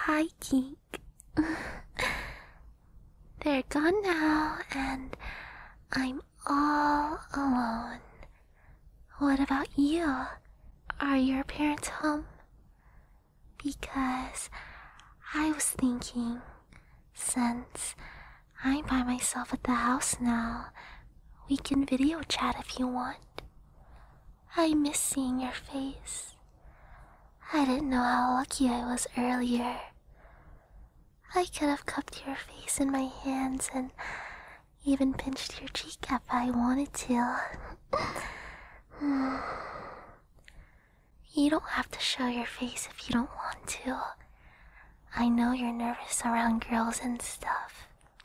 Hi, Geek. They're gone now, and I'm all alone. What about you? Are your parents home? Because I was thinking, since I'm by myself at the house now, we can video chat if you want. I miss seeing your face. I didn't know how lucky I was earlier. I could have cupped your face in my hands and even pinched your cheek if I wanted to. You don't have to show your face if you don't want to. I know you're nervous around girls and stuff.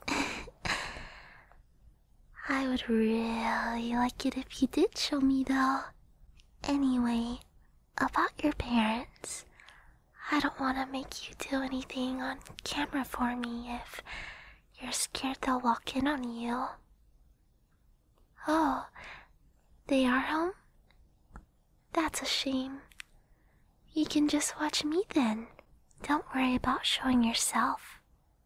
I would really like it if you did show me though. Anyway, about your parents, I don't want to make you do anything on camera for me if you're scared they'll walk in on you. Oh, they are home? That's a shame. You can just watch me then. Don't worry about showing yourself.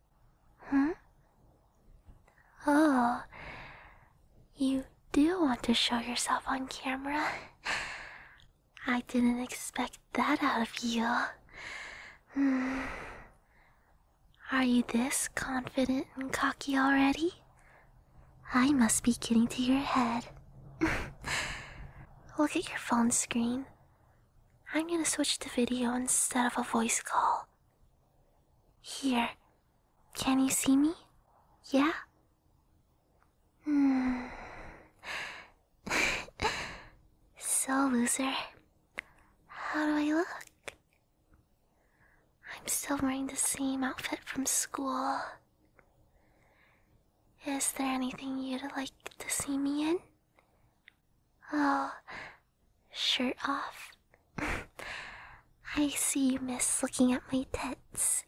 Oh, you do want to show yourself on camera? I didn't expect that out of you. Are you this confident and cocky already? I must be getting to your head. Look at your phone screen. I'm gonna switch to video instead of a voice call. Here, can you see me? Yeah? So, loser, how do I look? I'm still wearing the same outfit from school. Is there anything you'd like to see me in? Oh, shirt off? I see you miss looking at my tits.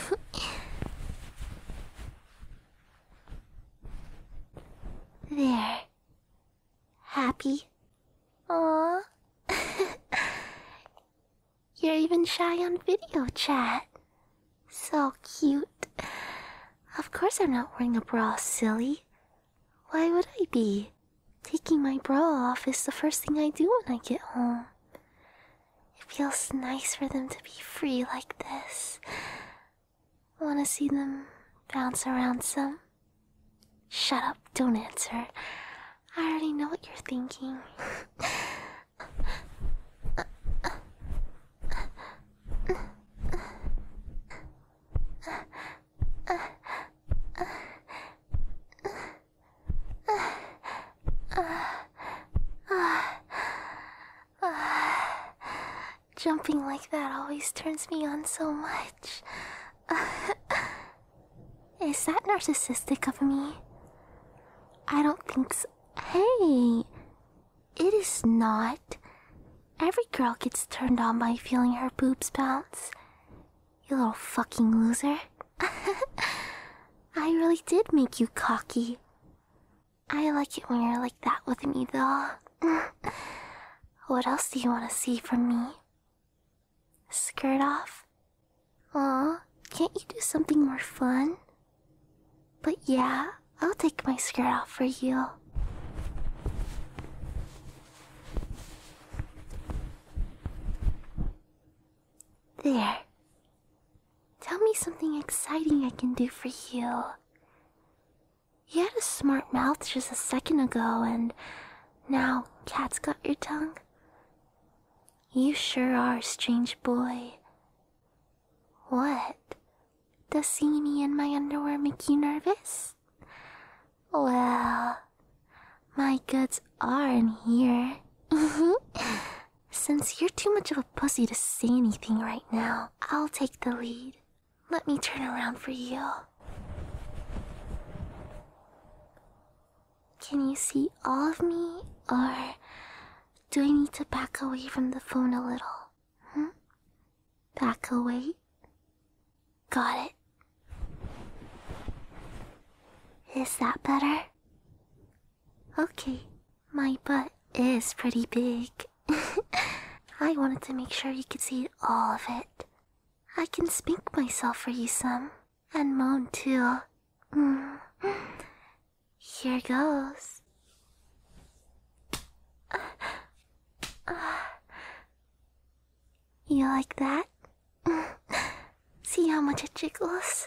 There. Happy? Aww. You're even shy on video chat. So cute. Of course I'm not wearing a bra, silly. Why would I be? Taking my bra off is the first thing I do when I get home. It feels nice for them to be free like this. Wanna see them bounce around some? Shut up, don't answer. I already know what you're thinking. Jumping like that always turns me on so much. Is that narcissistic of me? I don't think so. Hey, it is not. Every girl gets turned on by feeling her boobs bounce. You little fucking loser. I really did make you cocky. I like it when you're like that with me, though. What else do you want to see from me? Skirt off? Aw, can't you do something more fun? But yeah, I'll take my skirt off for you. There. Tell me something exciting I can do for you. You had a smart mouth just a second ago, and now cat's got your tongue. You sure are a strange boy. What? Does seeing me in my underwear make you nervous? Well, my goods are in here. Since you're too much of a pussy to say anything right now, I'll take the lead. Let me turn around for you. Can you see all of me, or do I need to back away from the phone a little? Back away? Got it. Is that better? Okay, my butt is pretty big. I wanted to make sure you could see all of it. I can spink myself for you some, and moan too. Here goes. You like that? See how much it jiggles?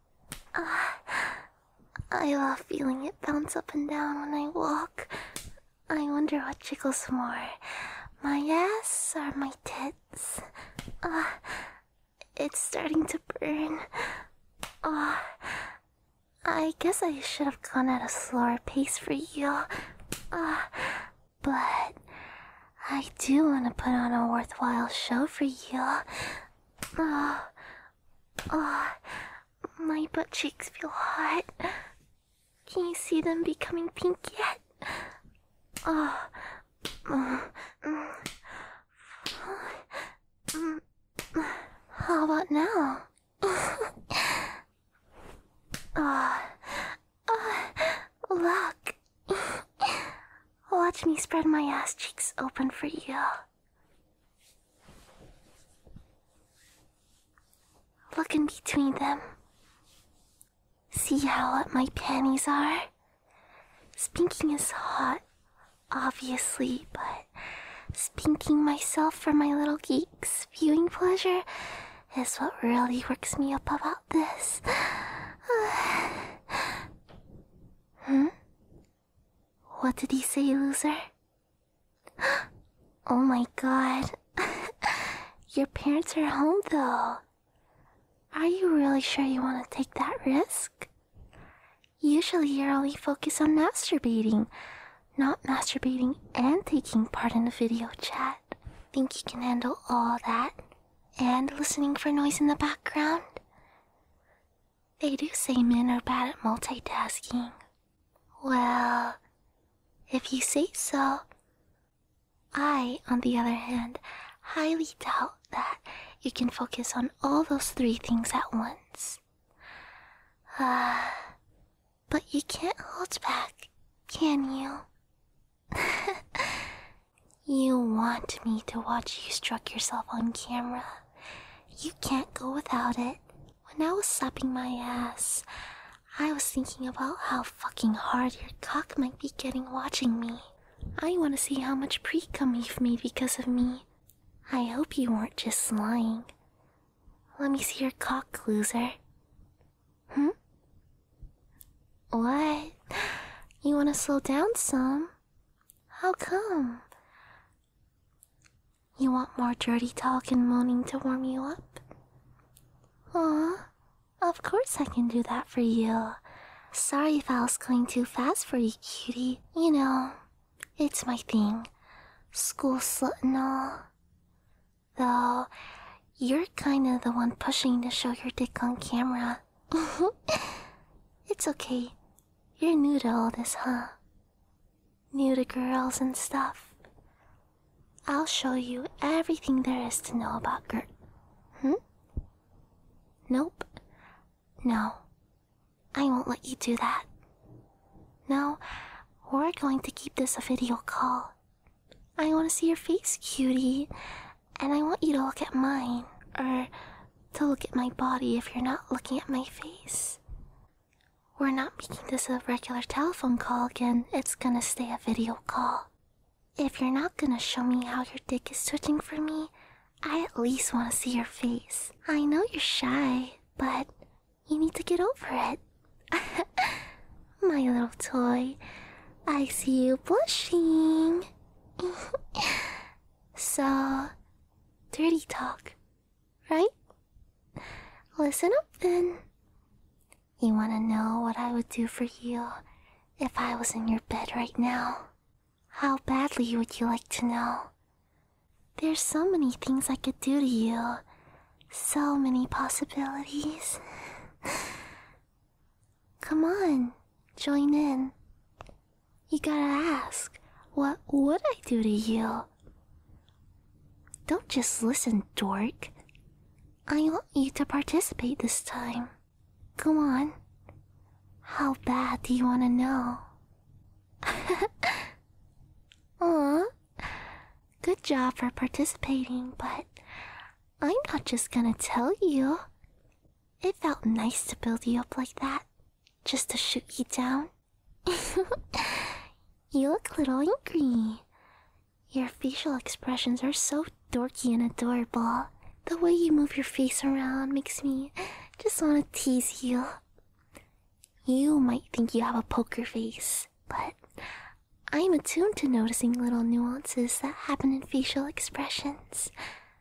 I love feeling it bounce up and down when I walk. I wonder what jiggles more, my ass or my tits? It's starting to burn. I guess I should have gone at a slower pace for you. But I do want to put on a worthwhile show for you. My butt cheeks feel hot. Can you see them becoming pink yet? How about now? Look. Watch me spread my ass cheeks open for you. Look in between them. See how wet my panties are? Spinking is hot, obviously, but spinking myself for my little geek's viewing pleasure is what really works me up about this. What did he say, loser? Oh my god. Your parents are home, though. Are you really sure you want to take that risk? Usually you're only focused on masturbating, not masturbating and taking part in a video chat. Think you can handle all that and listening for noise in the background? They do say men are bad at multitasking. Well, if you say so. I, on the other hand, highly doubt that you can focus on all those three things at once. But you can't hold back, can you? You want me to watch you stroke yourself on camera. You can't go without it. When I was slapping my ass, I was thinking about how fucking hard your cock might be getting watching me. I want to see how much pre-cum you've made because of me. I hope you weren't just lying. Let me see your cock, loser. What? You want to slow down some? How come? You want more dirty talk and moaning to warm you up? Aw, of course I can do that for you. Sorry if I was going too fast for you, cutie. You know, it's my thing. School slut and all. Though, you're kinda the one pushing to show your dick on camera. It's okay. You're new to all this, huh? New to girls and stuff. I'll show you everything there is to know about Nope. No. I won't let you do that. No, we're going to keep this a video call. I want to see your face, cutie. And I want you to look at mine. Or to look at my body if you're not looking at my face. We're not making this a regular telephone call again. It's gonna stay a video call. If you're not gonna show me how your dick is twitching for me, I at least want to see your face. I know you're shy, but you need to get over it. My little toy, I see you blushing. So, dirty talk, right? Listen up then. You want to know what I would do for you if I was in your bed right now? How badly would you like to know? There's so many things I could do to you. So many possibilities. Come on, join in. You gotta ask, what would I do to you? Don't just listen, dork. I want you to participate this time. Come on. How bad do you want to know? Aw. Good job for participating, but I'm not just gonna tell you. It felt nice to build you up like that, just to shoot you down. You look a little angry. Your facial expressions are so dorky and adorable. The way you move your face around makes me just want to tease you. You might think you have a poker face, but I'm attuned to noticing little nuances that happen in facial expressions.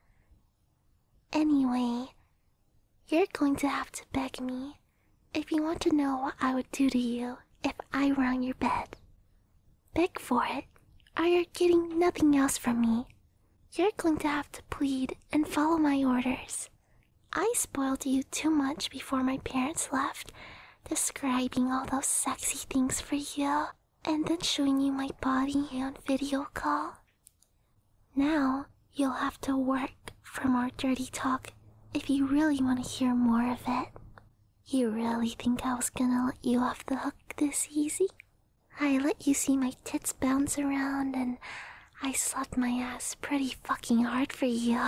Anyway, you're going to have to beg me if you want to know what I would do to you if I were on your bed. Beg for it, or you're getting nothing else from me. You're going to have to plead and follow my orders. I spoiled you too much before my parents left, describing all those sexy things for you, and then showing you my body on video call. Now, you'll have to work for more dirty talk if you really want to hear more of it. You really think I was gonna let you off the hook this easy? I let you see my tits bounce around, and I slapped my ass pretty fucking hard for you.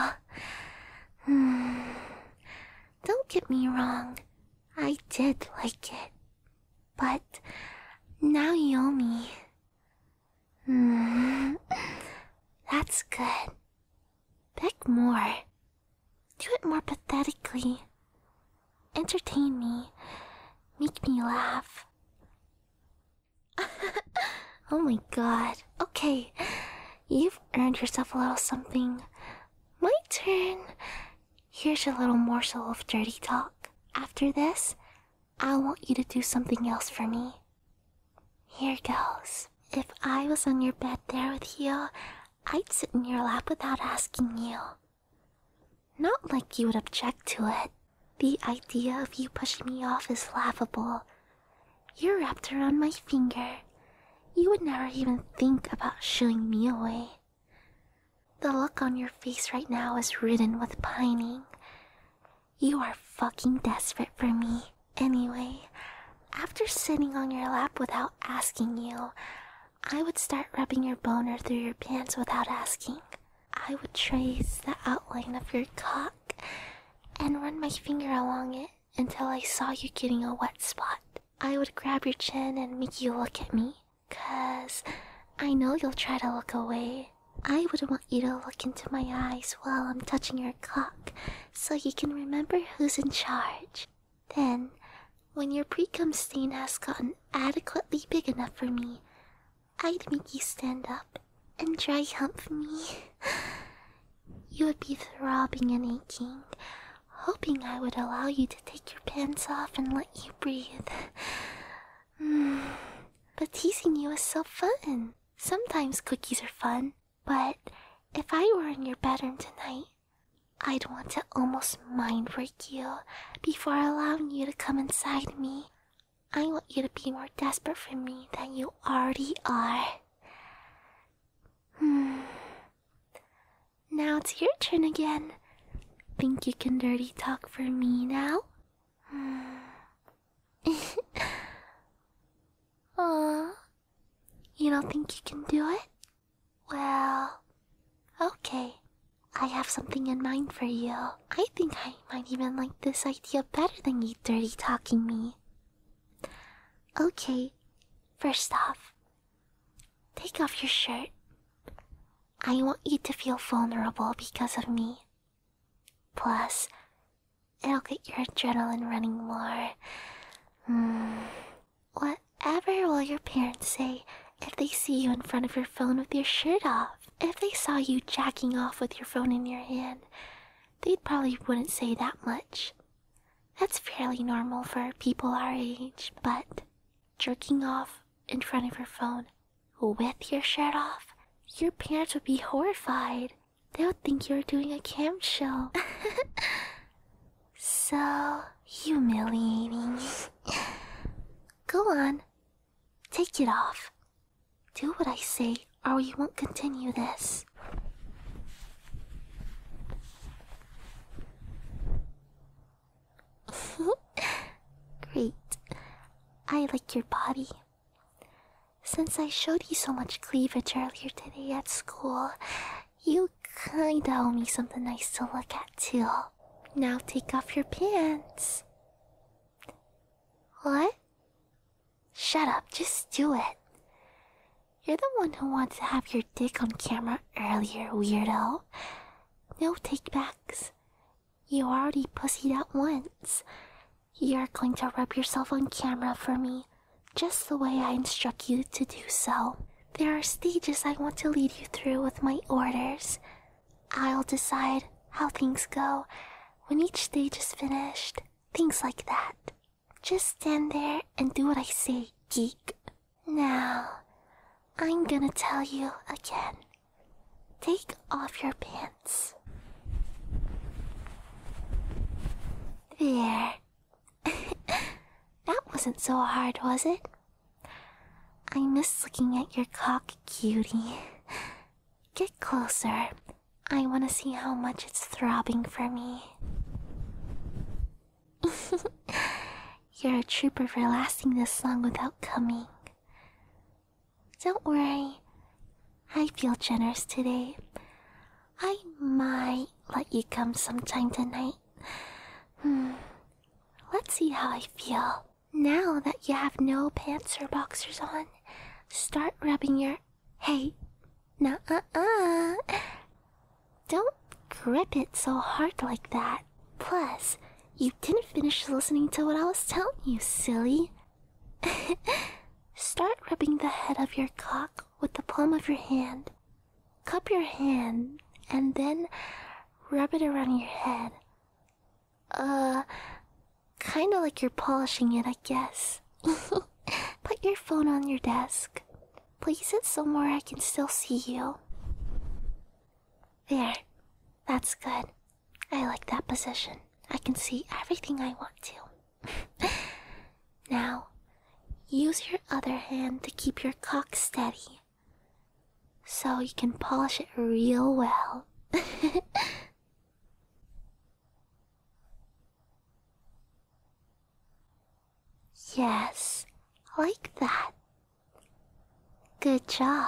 Don't get me wrong, I did like it. But now you owe me. That's good. Beg more. Do it more pathetically. Entertain me. Make me laugh. Oh my god. Okay, you've earned yourself a little something. My turn. Here's a little morsel of dirty talk. After this, I want you to do something else for me. Here goes. If I was on your bed there with you, I'd sit in your lap without asking you. Not like you would object to it. The idea of you pushing me off is laughable. You're wrapped around my finger. You would never even think about shooing me away. The look on your face right now is ridden with pining. You are fucking desperate for me. Anyway, after sitting on your lap without asking you, I would start rubbing your boner through your pants without asking. I would trace the outline of your cock and run my finger along it until I saw you getting a wet spot. I would grab your chin and make you look at me, 'cause I know you'll try to look away. I would want you to look into my eyes while I'm touching your cock so you can remember who's in charge. Then, when your pre-cum stain has gotten adequately big enough for me, I'd make you stand up and dry hump me. You would be throbbing and aching, hoping I would allow you to take your pants off and let you breathe. But teasing you is so fun. Sometimes cookies are fun, but if I were in your bedroom tonight, I'd want to almost mind break you before allowing you to come inside me. I want you to be more desperate for me than you already are. Now it's your turn again. Think you can dirty talk for me now? Aw, you don't think you can do it? Well, okay. I have something in mind for you. I think I might even like this idea better than you dirty talking me. Okay, first off, take off your shirt. I want you to feel vulnerable because of me. Plus, it'll get your adrenaline running more. Whatever will your parents say if they see you in front of your phone with your shirt off? If they saw you jacking off with your phone in your hand, they probably wouldn't say that much. That's fairly normal for people our age, but jerking off in front of your phone with your shirt off, your parents would be horrified. They would think you were doing a cam show. So humiliating. Go on, take it off. Do what I say, or we won't continue this. Great. I like your body. Since I showed you so much cleavage earlier today at school, you kinda owe me something nice to look at, too. Now take off your pants. What? Shut up, just do it. You're the one who wanted to have your dick on camera earlier, weirdo. No takebacks. You already pussied out once. You're going to rub yourself on camera for me, just the way I instruct you to do so. There are stages I want to lead you through with my orders. I'll decide how things go when each stage is finished. Things like that. Just stand there and do what I say, geek. Now, I'm gonna tell you again. Take off your pants. There. That wasn't so hard, was it? I miss looking at your cock, cutie. Get closer. I want to see how much it's throbbing for me. You're a trooper for lasting this long without coming. Don't worry. I feel generous today. I might let you come sometime tonight. Let's see how I feel. Now that you have no pants or boxers on, start rubbing your... Hey, nuh-uh-uh. Don't grip it so hard like that. Plus, you didn't finish listening to what I was telling you, silly. Start rubbing the head of your cock with the palm of your hand. Cup your hand, and then rub it around your head. Kinda like you're polishing it, I guess. Put your phone on your desk. Place it somewhere I can still see you. There. That's good. I like that position. I can see everything I want to. Now, use your other hand to keep your cock steady, so you can polish it real well. Yes, like that. Good job.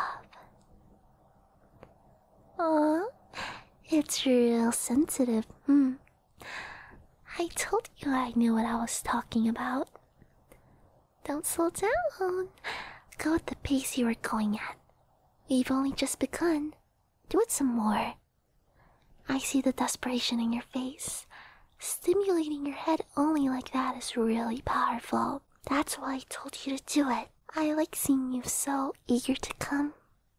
Aw, it's real sensitive, I told you I knew what I was talking about. Don't slow down. Go at the pace you were going at. We've only just begun. Do it some more. I see the desperation in your face. Stimulating your head only like that is really powerful. That's why I told you to do it. I like seeing you so eager to come.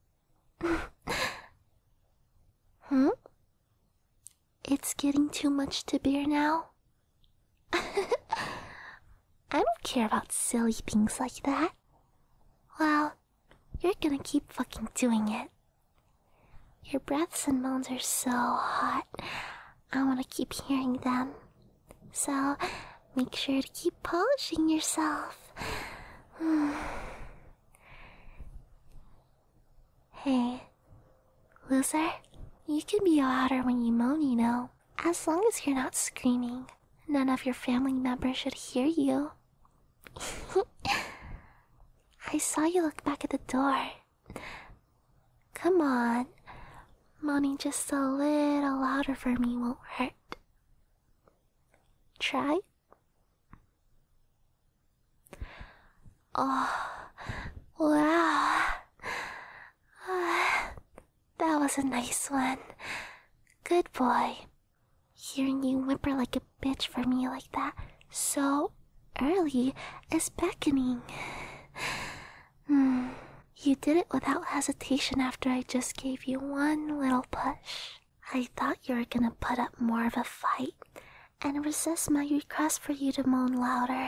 It's getting too much to bear now. I don't care about silly things like that. Well, you're gonna keep fucking doing it. Your breaths and moans are so hot. I wanna keep hearing them. So, make sure to keep polishing yourself. Hey, loser, you can be louder when you moan, you know. As long as you're not screaming, none of your family members should hear you. I saw you look back at the door. Come on, moaning just a little louder for me won't hurt. Try? Oh, wow. That was a nice one. Good boy. Hearing you whimper like a bitch for me like that so early is beckoning. You did it without hesitation after I just gave you one little push. I thought you were gonna put up more of a fight and resist my request for you to moan louder.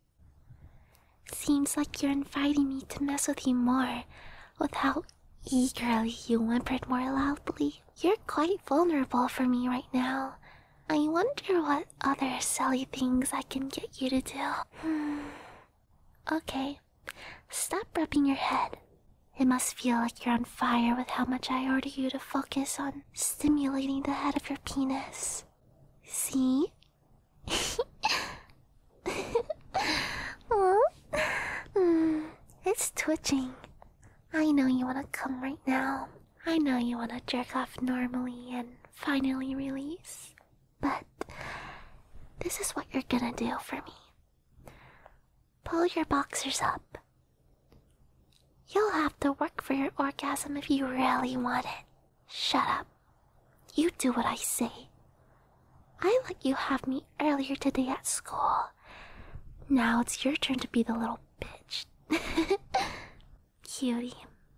Seems like you're inviting me to mess with you more with how eagerly you whimpered more loudly. You're quite vulnerable for me right now. I wonder what other silly things I can get you to do. Okay, stop rubbing your head. It must feel like you're on fire with how much I order you to focus on stimulating the head of your penis. See? It's twitching. I know you want to come right now. I know you want to jerk off normally and finally release, but this is what you're gonna do for me. Pull your boxers up. You'll have to work for your orgasm if you really want it. Shut up. You do what I say. I let you have me earlier today at school. Now it's your turn to be the little bitch. Cutie.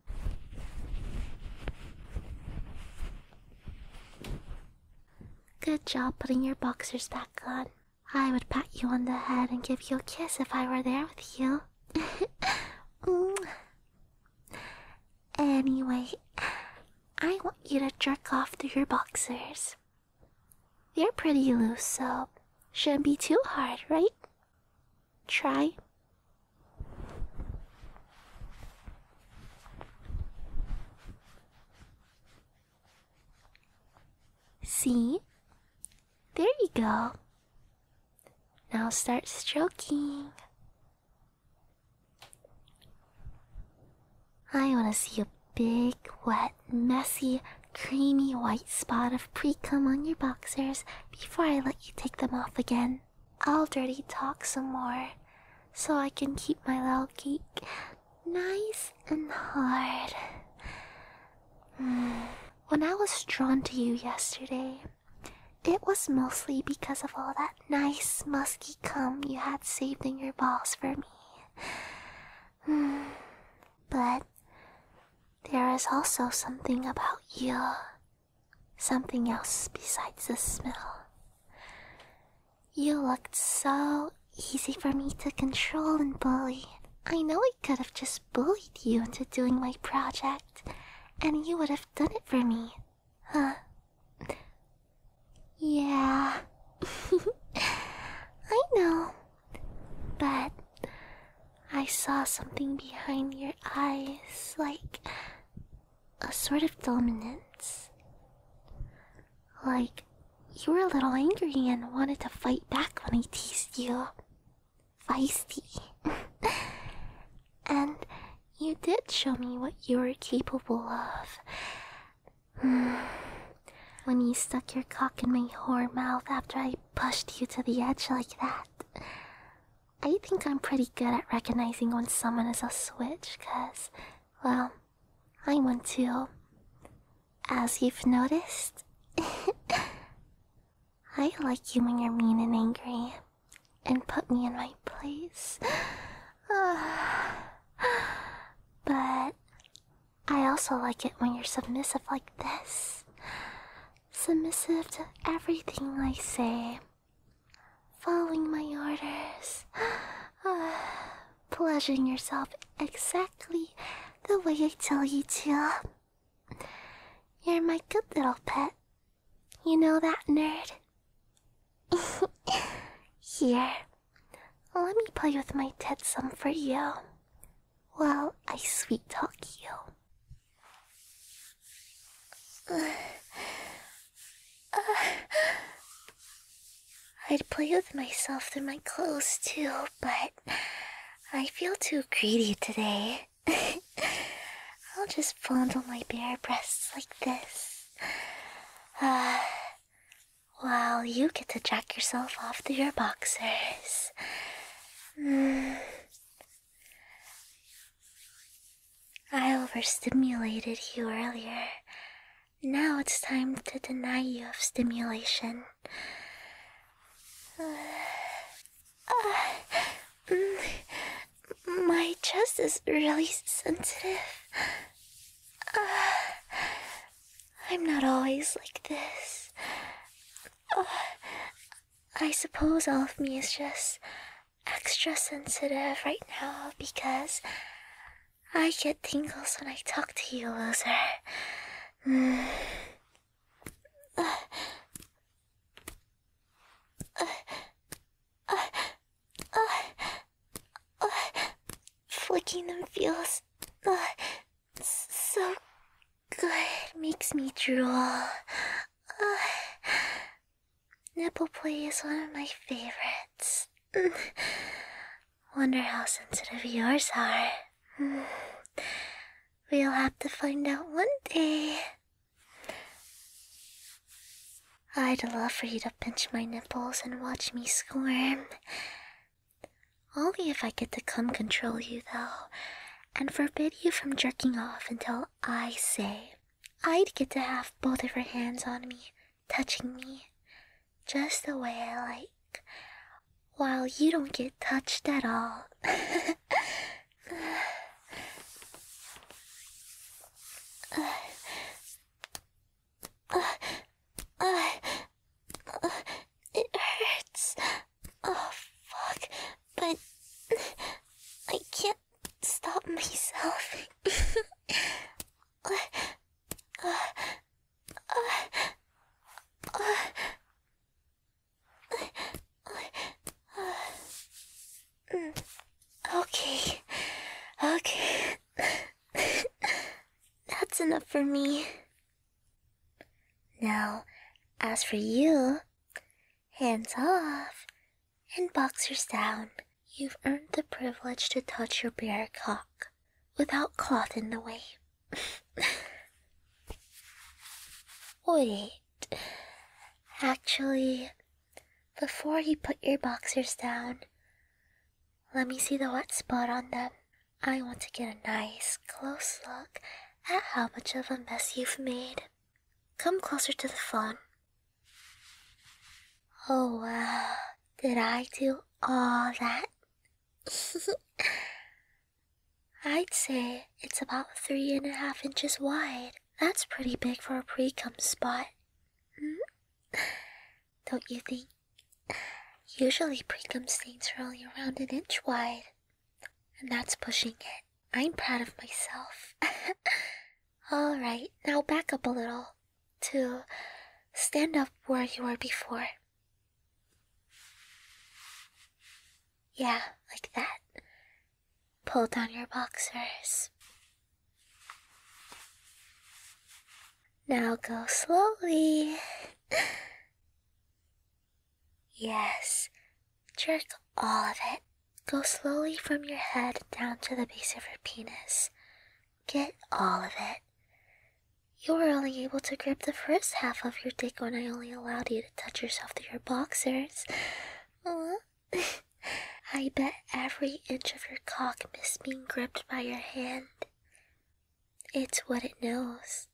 Good job putting your boxers back on. I would pat you on the head and give you a kiss if I were there with you. Anyway, I want you to jerk off through your boxers. They're pretty loose, so shouldn't be too hard, right? Try. See? There you go. Now start stroking. I want to see a big, wet, messy, creamy white spot of pre-cum on your boxers before I let you take them off again. I'll dirty talk some more so I can keep my little geek nice and hard. When I was drawn to you yesterday, it was mostly because of all that nice, musky cum you had saved in your balls for me. But there is also something about you. Something else besides the smell. You looked so easy for me to control and bully. I know I could have just bullied you into doing my project, and you would have done it for me, huh? Yeah. I know. But I saw something behind your eyes, like a sort of dominance. Like you were a little angry and wanted to fight back when I teased you. Feisty. And you did show me what you were capable of. When you stuck your cock in my whore mouth after I pushed you to the edge like that. I think I'm pretty good at recognizing when someone is a switch, 'cause, well, I'm one too. As you've noticed. I like you when you're mean and angry, and put me in my place. But I also like it when you're submissive like this. Submissive to everything I say. Following my orders. Pleasuring yourself exactly the way I tell you to. You're my good little pet. You know that, nerd? Here, let me play with my tits some for you while I sweet talk you. I'd play with myself through my clothes too, but I feel too greedy today. I'll just fondle my bare breasts like this. While you get to jack yourself off through your boxers. I overstimulated you earlier. Now it's time to deny you of stimulation. My chest is really sensitive. I'm not always like this. I suppose all of me is just extra sensitive right now because I get tingles when I talk to you, loser. Flicking them feels so good. Makes me drool. Nipple play is one of my favorites. Wonder how sensitive yours are. We'll have to find out one day. I'd love for you to pinch my nipples and watch me squirm. Only if I get to come control you, though, and forbid you from jerking off until I say. I'd get to have both of your hands on me, touching me, just the way I like, while you don't get touched at all. It hurts. Oh, fuck. But I can't stop myself. Okay. Okay. That's enough for me. Now, as for you, hands off and boxers down. You've earned the privilege to touch your bare cock without cloth in the way. Wait. Actually, before you put your boxers down, let me see the wet spot on them. I want to get a nice, close look at how much of a mess you've made. Come closer to the phone. Oh, wow. Did I do all that? I'd say it's about 3.5 inches wide. That's pretty big for a pre-cum spot. Don't you think? Usually pre-cum stains are only around 1 inch wide. And that's pushing it. I'm proud of myself. Alright, now back up a little to stand up where you were before. Yeah, like that. Pull down your boxers. Now go slowly. Yes, jerk all of it. Go slowly from your head down to the base of your penis. Get all of it. You were only able to grip the first half of your dick when I only allowed you to touch yourself through your boxers. I bet every inch of your cock missed being gripped by your hand. It's what it knows.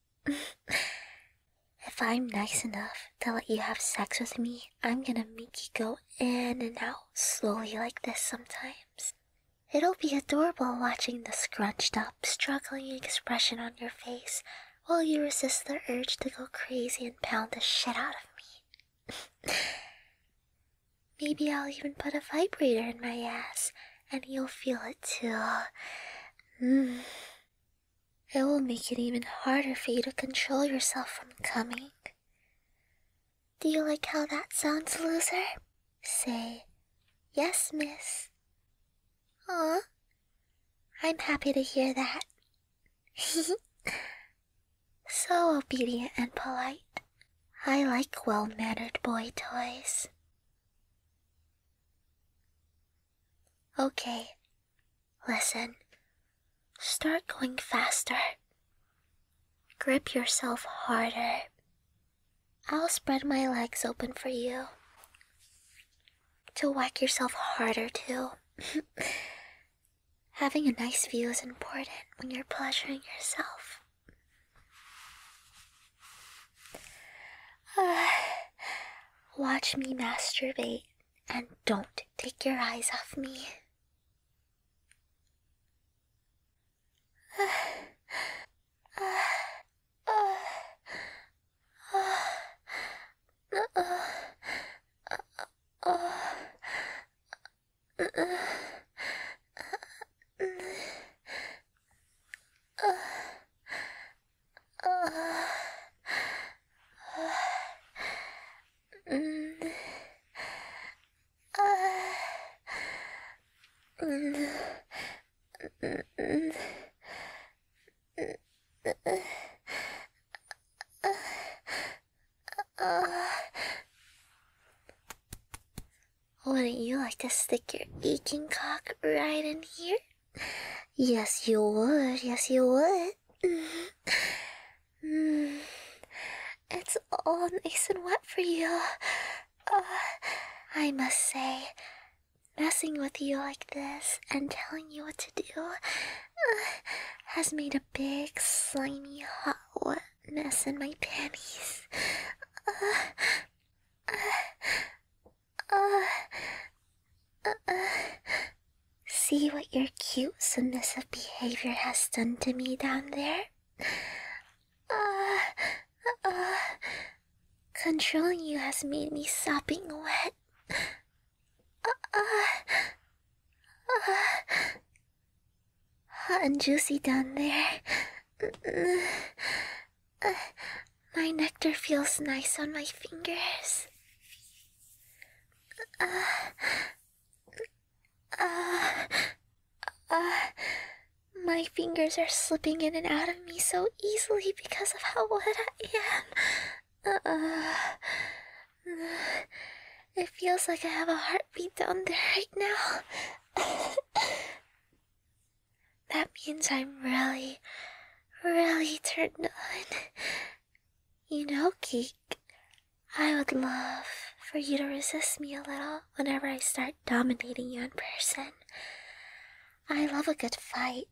If I'm nice enough to let you have sex with me, I'm gonna make you go in and out slowly like this sometimes. It'll be adorable watching the scrunched up, struggling expression on your face while you resist the urge to go crazy and pound the shit out of me. Maybe I'll even put a vibrator in my ass, and you'll feel it too. It will make it even harder for you to control yourself from coming. Do you like how that sounds, loser? Say, yes, miss. Aw, I'm happy to hear that. So obedient and polite. I like well-mannered boy toys. Okay, listen. Start going faster. Grip yourself harder. I'll spread my legs open for you. To whack yourself harder, too. Having a nice view is important when you're pleasuring yourself. Watch me masturbate and don't take your eyes off me. Wouldn't you like to stick your aching cock right in here? Yes, you would. Yes, you would. Mm, it's all nice and wet for you. Uh, I must say, messing with you like this and telling you what to do has made a big, slimy, hot, wet mess in my panties. See what your cute, submissive behavior has done to me down there? Controlling you has made me sopping wet. Hot and juicy down there. My nectar feels nice on my fingers. My fingers are slipping in and out of me so easily because of how wet I am. It feels like I have a heartbeat down there right now. That means I'm really, really turned on. You know, Geek, I would love for you to resist me a little whenever I start dominating you in person. I love a good fight.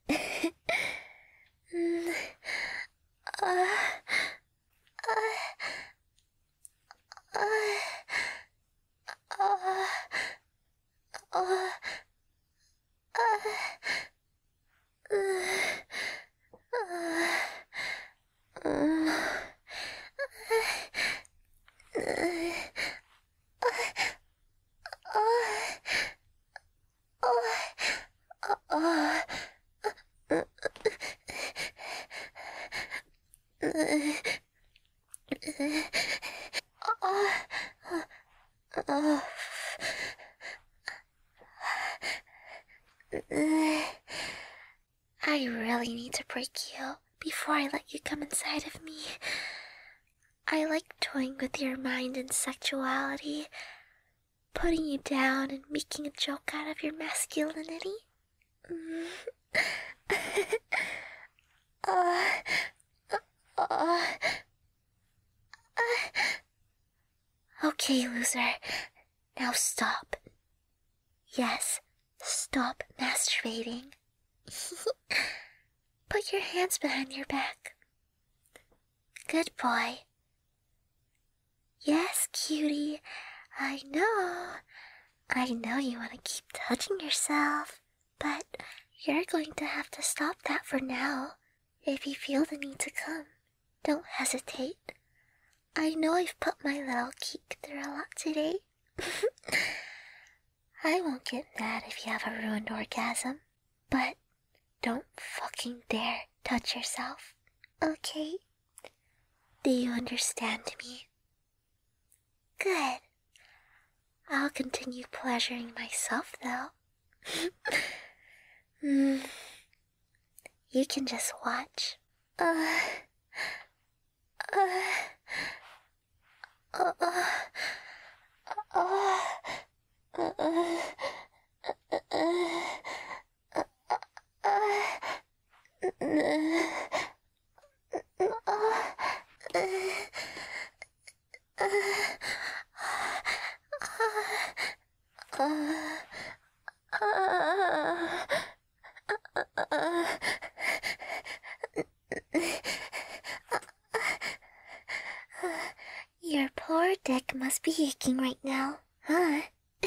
I really need to break you before I let you come inside of me. I like toying with your mind and sexuality, putting you down and making a joke out of your masculinity. Okay, loser. Now stop. Yes, stop masturbating. Put your hands behind your back. Good boy. Yes, cutie. I know you want to keep touching yourself, but you're going to have to stop that for now. If you feel the need to come, don't hesitate. I know I've put my little geek through a lot today. I won't get mad if you have a ruined orgasm, but don't fucking dare touch yourself, okay? Do you understand me? Good. I'll continue pleasuring myself, though. You can just watch. Your poor dick must be aching right now, huh?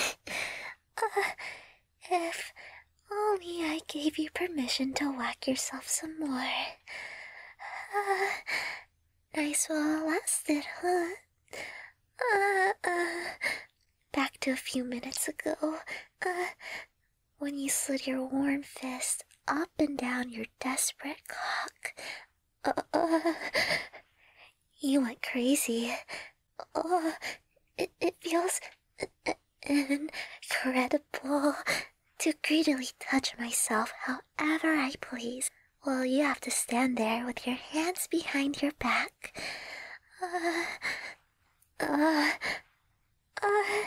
If only I gave you permission to whack yourself some more. Nice well lasted, huh? Back to a few minutes ago, when you slid your warm fist up and down your desperate cock. You went crazy. It feels incredible to greedily touch myself however I please, while you have to stand there with your hands behind your back.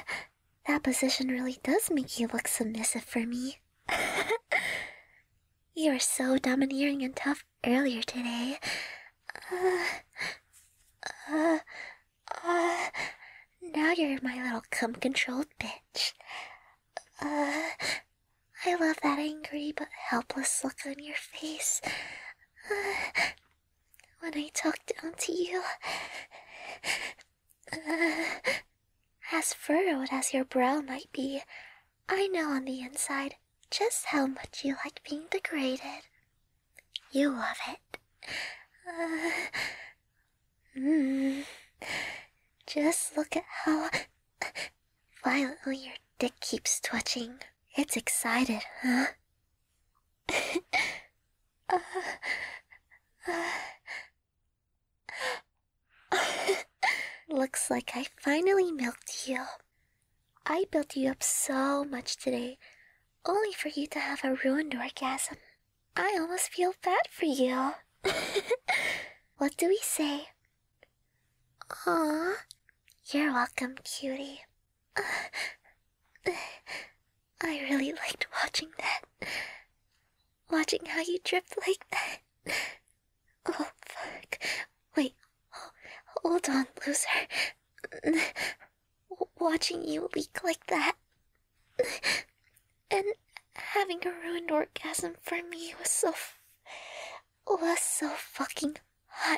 That position really does make you look submissive for me. You were so domineering and tough earlier today. Uh, uh, Now you're my little cum-controlled bitch. I love that angry but helpless look on your face. When I talk down to you. As furrowed as your brow might be, I know on the inside just how much you like being degraded. You love it. Just look at how violently your dick keeps twitching. It's excited, huh? Looks like I finally milked you. I built you up so much today, only for you to have a ruined orgasm. I almost feel bad for you. What do we say? Aww. You're welcome, cutie. I really liked watching that. Watching how you dripped like that. Oh, fuck. Wait. Hold on, loser. Watching you leak like that. And having a ruined orgasm for me was so fucking hot.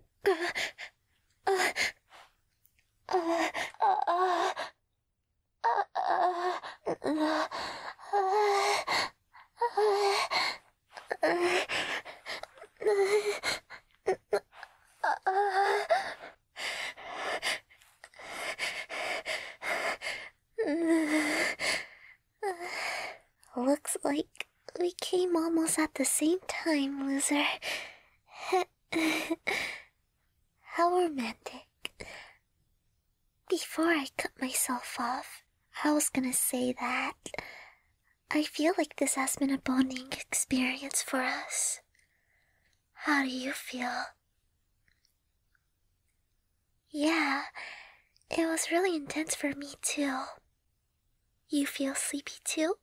Looks like we came almost at the same time, loser. How romantic. Before I cut myself off, I was gonna say that I feel like this has been a bonding experience for us. How do you feel? Yeah, it was really intense for me too. You feel sleepy too?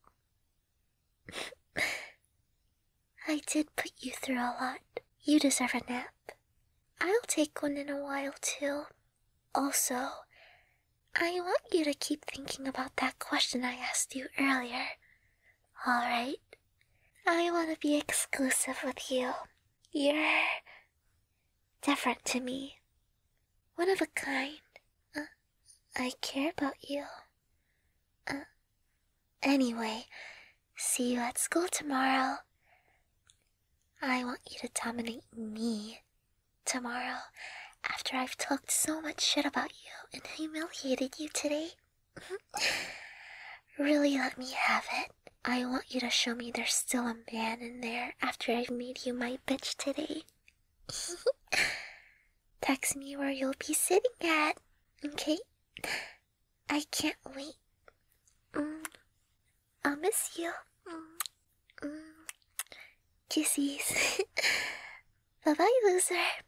I did put you through a lot. You deserve a nap. I'll take one in a while too. Also, I want you to keep thinking about that question I asked you earlier. Alright? I want to be exclusive with you. You're different to me. One of a kind. I care about you. Anyway, see you at school tomorrow. I want you to dominate me tomorrow after I've talked so much shit about you and humiliated you today. Really let me have it. I want you to show me there's still a man in there after I've made you my bitch today. Text me where you'll be sitting at, okay? I can't wait. I'll miss you. Kissies. Bye-bye, loser.